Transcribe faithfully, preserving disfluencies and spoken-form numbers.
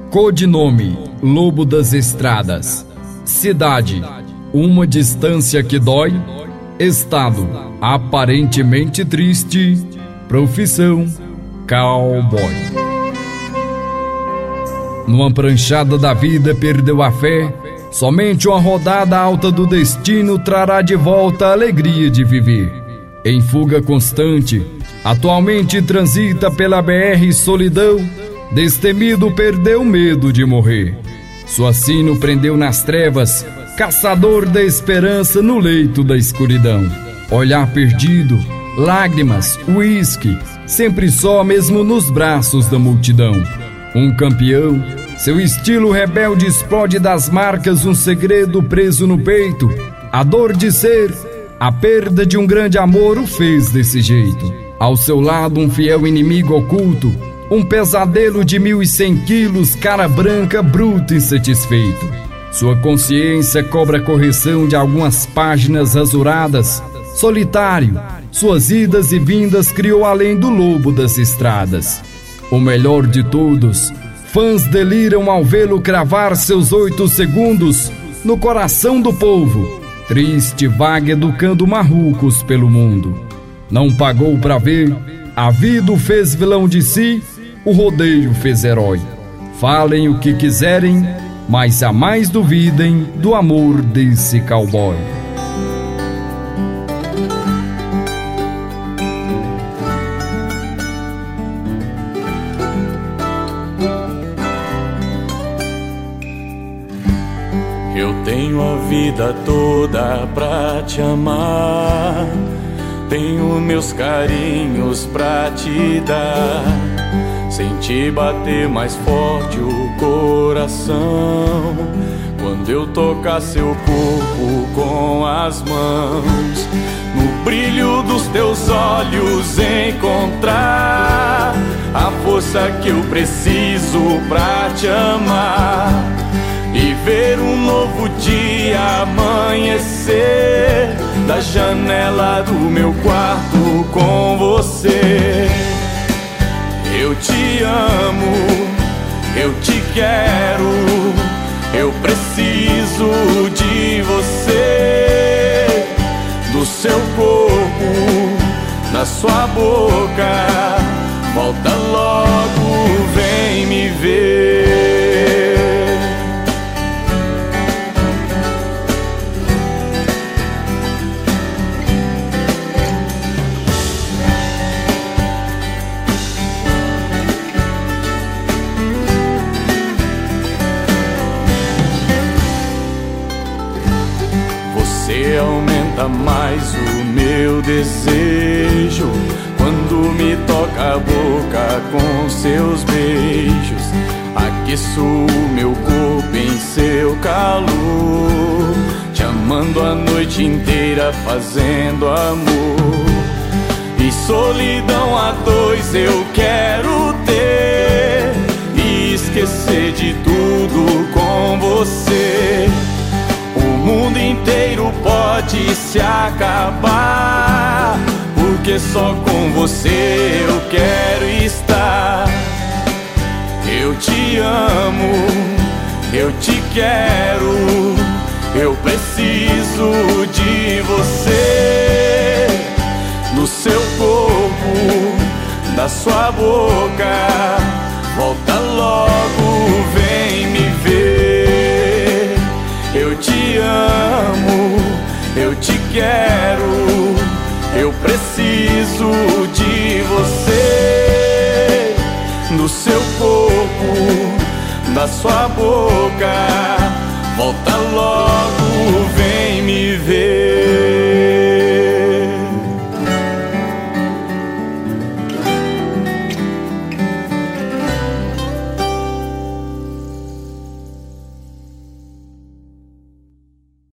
Codinome: Lobo das Estradas. Cidade: uma distância que dói. Estado: aparentemente triste. Profissão: cowboy. Numa pranchada da vida perdeu a fé. Somente uma rodada alta do destino trará de volta a alegria de viver. Em fuga constante, atualmente transita pela B R solidão. Destemido perdeu o medo de morrer. Sua sino prendeu nas trevas, caçador da esperança no leito da escuridão. Olhar perdido, lágrimas, uísque, sempre só mesmo nos braços da multidão. Um campeão, seu estilo rebelde explode das marcas, um segredo preso no peito. A dor de ser, a perda de um grande amor o fez desse jeito. Ao seu lado um fiel inimigo oculto, um pesadelo de mil e cem quilos, cara branca, bruto, insatisfeito. Sua consciência cobra correção de algumas páginas rasuradas. Solitário, suas idas e vindas criou além do lobo das estradas. O melhor de todos, fãs deliram ao vê-lo cravar seus oito segundos no coração do povo. Triste vaga educando marrucos pelo mundo. Não pagou pra ver, a vida o fez vilão de si. O rodeio fez herói. Falem o que quiserem, mas jamais duvidem do amor desse cowboy. Eu tenho a vida toda pra te amar, tenho meus carinhos pra te dar. Senti bater mais forte o coração quando eu tocar seu corpo com as mãos. No brilho dos teus olhos encontrar a força que eu preciso pra te amar e ver um novo dia amanhecer da janela do meu quarto com você. Eu te amo, eu te quero, eu preciso de você, do seu corpo, da sua boca. Volta logo, vem me ver. Você aumenta mais o meu desejo quando me toca a boca com seus beijos. Aqueço o meu corpo em seu calor, te amando a noite inteira, fazendo amor. E solidão a dois eu quero ter e esquecer de tudo com você. O mundo inteiro pode se acabar, porque só com você eu quero estar. Eu te amo, eu te quero, eu preciso de você, do seu corpo, da sua boca. Volta logo, vem me ver. Eu te amo, eu te quero, eu preciso de você, do seu corpo, da sua boca. Volta logo, vem me ver.